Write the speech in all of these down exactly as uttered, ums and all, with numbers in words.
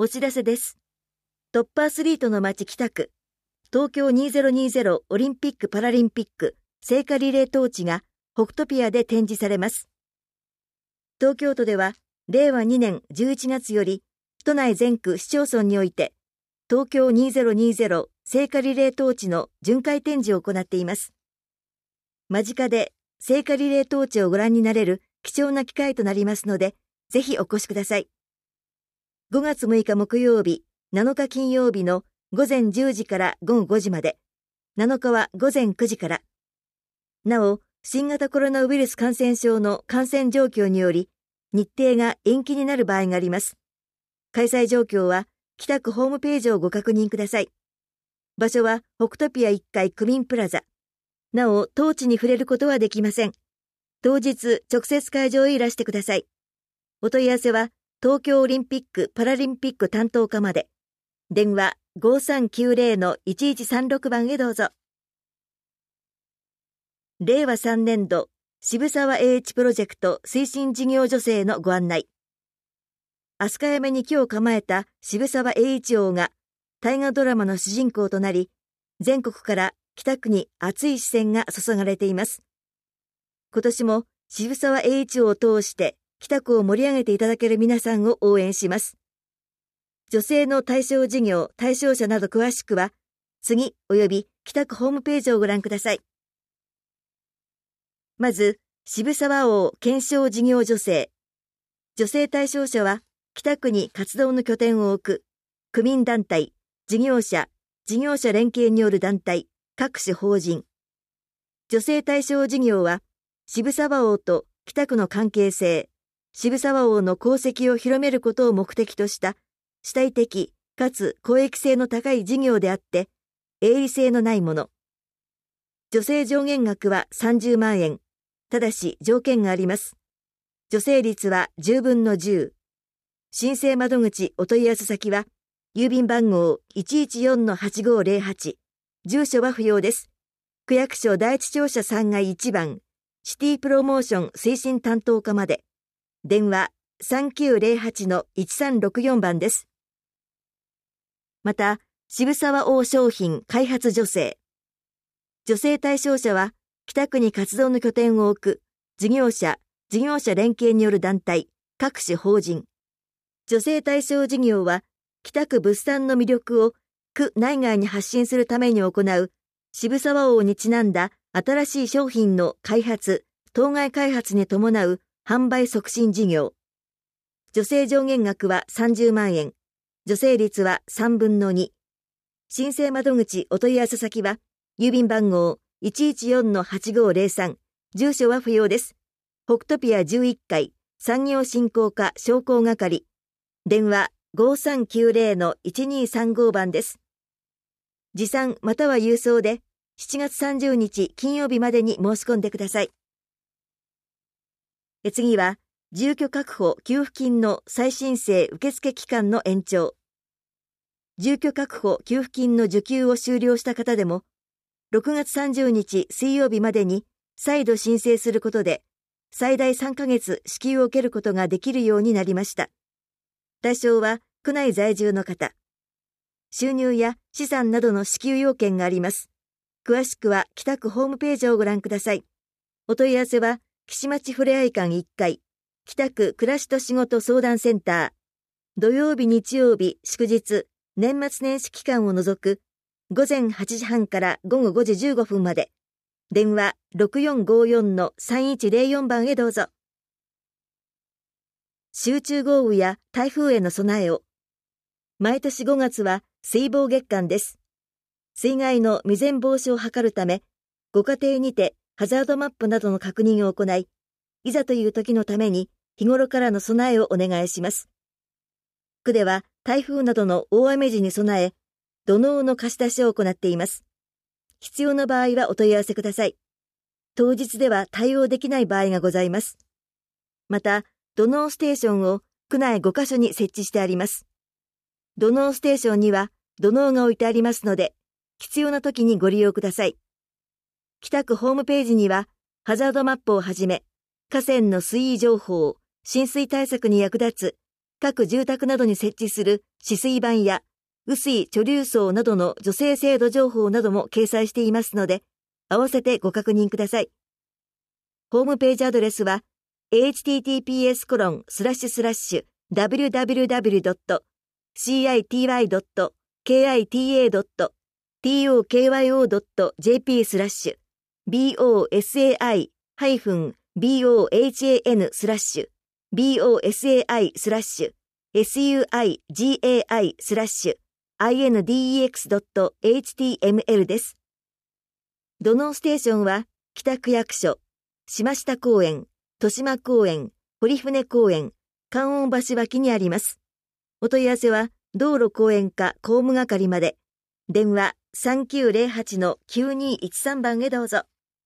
お知らせです。トップアスリートの街北区、東京にせんにじゅうオリンピック・パラリンピック聖火リレートーチが北トピアで展示されます。東京都では、れいわにねんじゅういちがつより、都内全区市町村において、東京にせんにじゅう聖火リレートーチの巡回展示を行っています。間近で聖火リレートーチをご覧になれる貴重な機会となりますので、ぜひお越しください。ごがつむいか木曜日、なのか金曜日のごぜんじゅうじからごごごじまで、なのかはごぜんくじから。なお、新型コロナウイルス感染症の感染状況により、日程が延期になる場合があります。開催状況は、北区ホームページをご確認ください。場所は、北トピアいっかい区民プラザ。なお、トーチに触れることはできません。当日、直接会場へいらしてください。お問い合わせは、東京オリンピック・パラリンピック担当課まで。電話ごさんきゅうぜろのいちいちさんろくばんへどうぞ。れいわさんねんど渋沢栄一プロジェクト推進事業助成のご案内。飛鳥山に居を構えた渋沢栄一王が大河ドラマの主人公となり、全国から北区に熱い視線が注がれています。今年も渋沢栄一王を通して北区を盛り上げていただける皆さんを応援します。女性の対象事業、対象者など詳しくは、次及び北区ホームページをご覧ください。まず、渋沢王顕彰事業助成。助成対象者は、北区に活動の拠点を置く、区民団体、事業者、事業者連携による団体、各種法人。助成対象事業は、渋沢王と北区の関係性、渋沢王の功績を広めることを目的とした、主体的かつ公益性の高い事業であって、営利性のないもの。助成上限額はさんじゅうまんえん。ただし条件があります。助成率はじゅうぶんのじゅう。申請窓口お問い合わせ先は、郵便番号 いちいちよんのはちごーぜろはち。住所は不要です。区役所第一庁舎さんがいいちばん、シティプロモーション推進担当課まで。電話さんきゅうぜろはちのいちさんろくよんばんです。また、渋沢王商品開発助成。助成対象者は、北区に活動の拠点を置く、事業者、事業者連携による団体、各種法人。助成対象事業は、北区物産の魅力を区内外に発信するために行う、渋沢王にちなんだ新しい商品の開発、当該開発に伴う販売促進事業。助成上限額はさんじゅうまんえん。助成率はさんぶんのに。申請窓口お問い合わせ先は、郵便番号 いちいちよんのはちごーぜろさん。住所は不要です。北トピアじゅういっかい産業振興課商工係。電話ごさんきゅうぜろのいちにさんごばんです。持参または郵送でしちがつさんじゅうにち金曜日までに申し込んでください。え次は、住居確保給付金の再申請受付期間の延長。住居確保給付金の受給を終了した方でも、ろくがつさんじゅうにち水曜日までに再度申請することで、最大さんかげつ支給を受けることができるようになりました。対象は区内在住の方。収入や資産などの支給要件があります。詳しくは北区ホームページをご覧ください。お問い合わせは、岸町ふれあい館いっかい。北区暮らしと仕事相談センター。土曜日日曜日祝日年末年始期間を除くごぜんはちじはんからごごごじじゅうごふんまで。電話ろくよんごよんのさんいちぜろよんばんへどうぞ。集中豪雨や台風への備えを。毎年ごがつは水防月間です。水害の未然防止を図るため、ご家庭にてハザードマップなどの確認を行い、いざという時のために日頃からの備えをお願いします。区では台風などの大雨時に備え、土のうの貸し出しを行っています。必要な場合はお問い合わせください。当日では対応できない場合がございます。また、土のうステーションを区内ごかしょに設置してあります。土のうステーションには土のうが置いてありますので、必要な時にご利用ください。北区ホームページには、ハザードマップをはじめ、河川の水位情報、浸水対策に役立つ各住宅などに設置する止水板や雨水貯留槽などの助成制度情報なども掲載していますので、合わせてご確認ください。ホームページアドレスは エイチティーティーピーエスコロンスラッシュスラッシュダブリュダブリュダブリュドットシーアイティーワイドットケーアイティーエードットトーキョードットジェーピースラッシュビーオーエスエーアイハイフンビーオーエイチエーエヌスラッシュ ビーオーエスエーアイスラッシュ エスユーアイジーエーアイスラッシュ アイエヌディーイーエックスドットエイチティーエムエル です。土のうステーションは北区役所、島下公園、豊島公園、堀船公園、観音橋脇にあります。お問い合わせは道路公園課公務係まで。電話 さんきゅうゼロはちのきゅうにいちさん 番へどうぞ。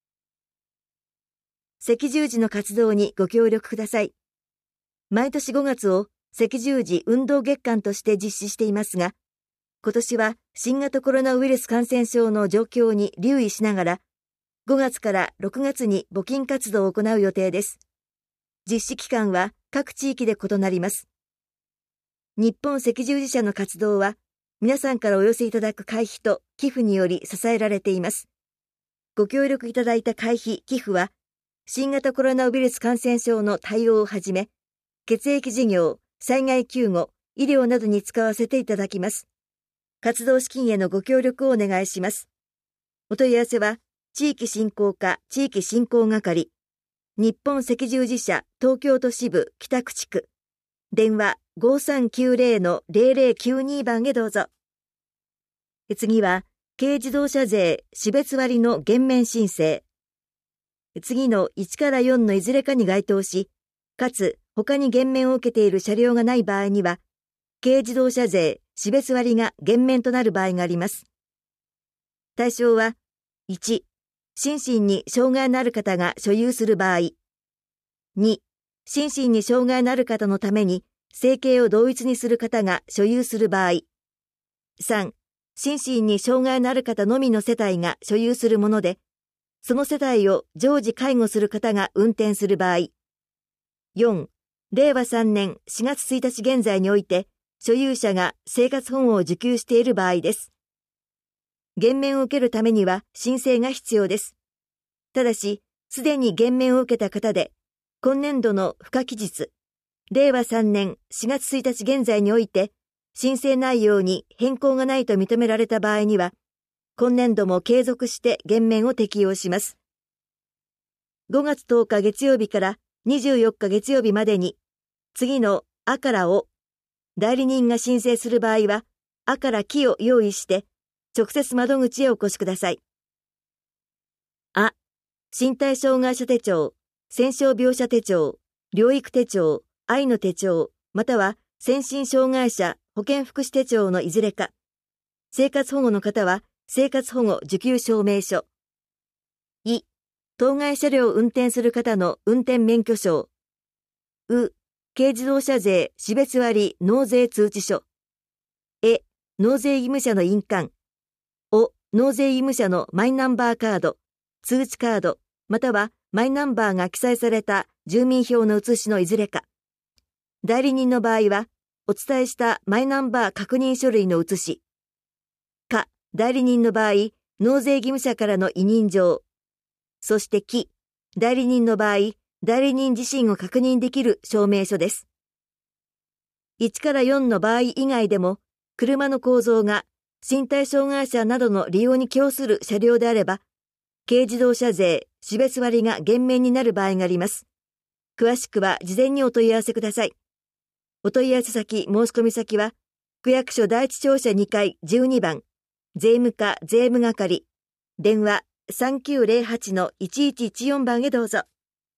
赤十字の活動にご協力ください。毎年ごがつを赤十字運動月間として実施していますが、今年は新型コロナウイルス感染症の状況に留意しながら、ごがつからろくがつに募金活動を行う予定です。実施期間は各地域で異なります。日本赤十字社の活動は、皆さんからお寄せいただく会費と寄付により支えられています。ご協力いただいた会費・寄付は、新型コロナウイルス感染症の対応をはじめ、血液事業、災害救護、医療などに使わせていただきます。活動資金へのご協力をお願いします。お問い合わせは、地域振興課地域振興係、日本赤十字社東京都支部北区地区、電話ごさんきゅうゼロのゼロゼロきゅうに番へどうぞ。次は、軽自動車税種別割の減免申請。次のいちからよんのいずれかに該当し、かつ他に減免を受けている車両がない場合には、軽自動車税種別割が減免となる場合があります。対象は、いち、心身に障害のある方が所有する場合。に、心身に障害のある方のために生計を同一にする方が所有する場合。さん、心身に障害のある方のみの世帯が所有するもので、その世帯を常時介護する方が運転する場合。よん、れいわさんねんしがつついたち現在において、所有者が生活保護を受給している場合です。減免を受けるためには申請が必要です。ただし、すでに減免を受けた方で、今年度の付加期日、れいわさんねんしがつついたち現在において、申請内容に変更がないと認められた場合には、今年度も継続して減免を適用します。ごがつとおか月曜日からにじゅうよっか月曜日までに、次のあからお、代理人が申請する場合は、あからきを用意して、直接窓口へお越しください。あ、身体障害者手帳、戦傷病者手帳、療育手帳、愛の手帳、または先進障害者保健福祉手帳のいずれか。生活保護の方は生活保護受給証明書。い、当該車両を運転する方の運転免許証。う、軽自動車税種別割納税通知書。え、納税義務者の印鑑。お、納税義務者のマイナンバーカード、通知カード、またはマイナンバーが記載された住民票の写しのいずれか。代理人の場合は、お伝えしたマイナンバー確認書類の写し。か、代理人の場合、納税義務者からの委任状。そしてき、代理人の場合、代理人自身を確認できる証明書です。いちからよんの場合以外でも、車の構造が身体障害者などの利用に供する車両であれば、軽自動車税種別割が減免になる場合があります。詳しくは事前にお問い合わせください。お問い合わせ先、申し込み先は、区役所第一庁舎にかいじゅうにばん、税務課税務係、電話さんきゅうゼロはちのいちいちいちよん番へどうぞ。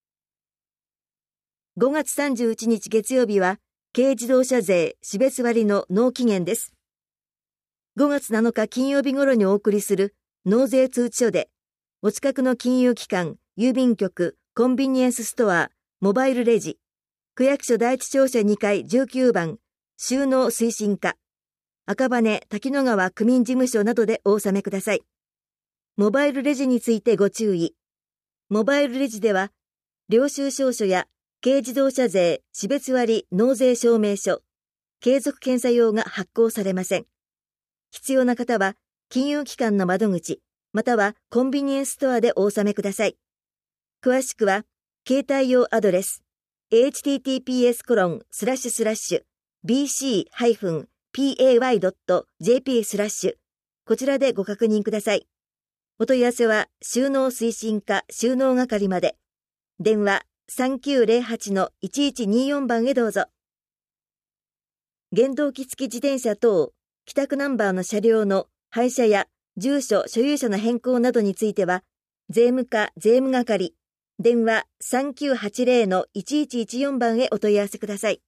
ごがつさんじゅういちにち月曜日は、軽自動車税種別割の納期限です。ごがつなのか金曜日頃にお送りする納税通知書で、お近くの金融機関、郵便局、コンビニエンスストア、モバイルレジ、区役所第一庁舎にかいじゅうきゅうばん、収納推進課、赤羽滝野川区民事務所などでお納めください。モバイルレジについてご注意。モバイルレジでは、領収証書や軽自動車税種別割納税証明書、 継続検査用が発行されません。必要な方は、金融機関の窓口、またはコンビニエンスストアでお納めください。詳しくは、携帯用アドレス、エイチティーティーピーエスコロンスラッシュスラッシュビーシーハイフンピーエーワイドットジェーピースラッシュこちらでご確認ください。お問い合わせは収納推進課収納係まで。電話さんきゅうゼロはちのいちいちによん番へどうぞ。原動機付き自転車等、帰宅ナンバーの車両の廃車や住所所有者の変更などについては、税務課税務係、電話さんきゅうはちゼロのいちいちいちよん番へお問い合わせください。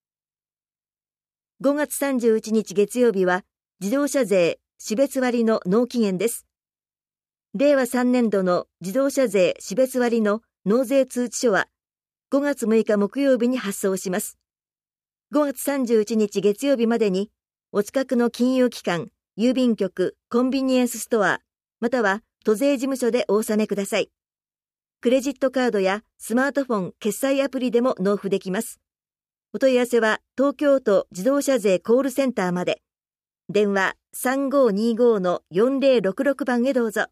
ごがつさんじゅういちにち月曜日は自動車税種別割の納期限です。れいわさんねんどの自動車税種別割の納税通知書はごがつむいか木曜日に発送します。ごがつさんじゅういちにち月曜日までにお近くの金融機関、郵便局、コンビニエンスストア、または都税事務所でお納めください。クレジットカードやスマートフォン決済アプリでも納付できます。お問い合わせは東京都自動車税コールセンターまで。電話さんごーにーごーのよんぜろろくろく番へどうぞ。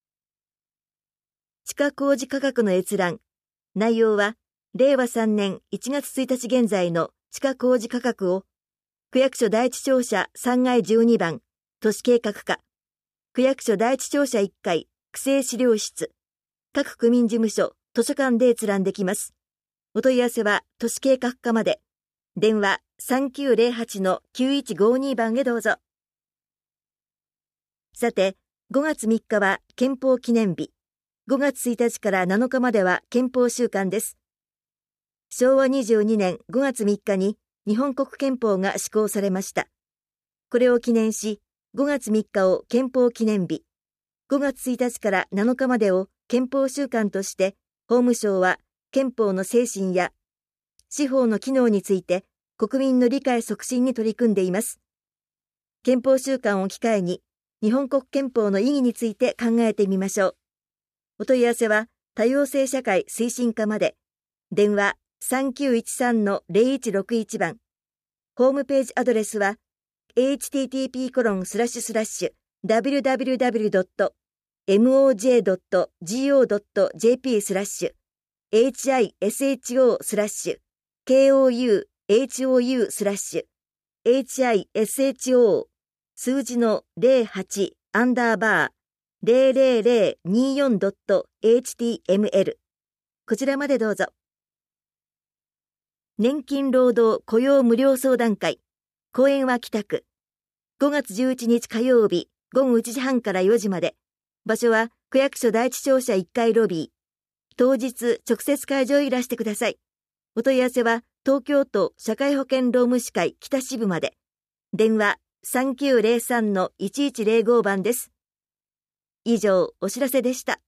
地価公示価格の閲覧。内容は、れいわさんねんいちがつついたち現在の地価公示価格を、区役所第一庁舎さんがいじゅうにばん、都市計画課、区役所第一庁舎いっかい、区政資料室、各区民事務所、図書館で閲覧できます。お問い合わせは都市計画課まで。電話さんきゅうゼロはちのきゅういちごに番へどうぞ。さて、ごがつみっかは憲法記念日。ごがつついたちからなのかまでは憲法週間です。しょうわにじゅうにねんごがつみっかに日本国憲法が施行されました。これを記念し、ごがつみっかを憲法記念日、ごがつついたちからなのかまでを憲法週間として、法務省は憲法の精神や司法の機能について国民の理解促進に取り組んでいます。憲法週間を機会に日本国憲法の意義について考えてみましょう。お問い合わせは多様性社会推進課まで。電話さんきゅういちさんのゼロいちろくいち番。ホームページアドレスは エイチティーティーピーコロンスラッシュスラッシュダブリューダブリューダブリュードットエムオージェードットジーオードットジェーピースラッシュエイチアイエスエイチオースラッシュケーオーユーエイチオーユースラッシュエイチアイエスエイチオー数字のゼロはちアンダーバーゼロゼロゼロによんドットエイチティーエムエル こちらまでどうぞ。年金労働雇用無料相談会公演は北区ごがつじゅういちにち火曜日ごごいちじはんからよじまで。場所は区役所第一庁舎いっかいロビー。当日直接会場へいらしてください。お問い合わせは東京都社会保険労務士会北支部まで。電話さんきゅうゼロさんのいちいちゼロご番です。以上お知らせでした。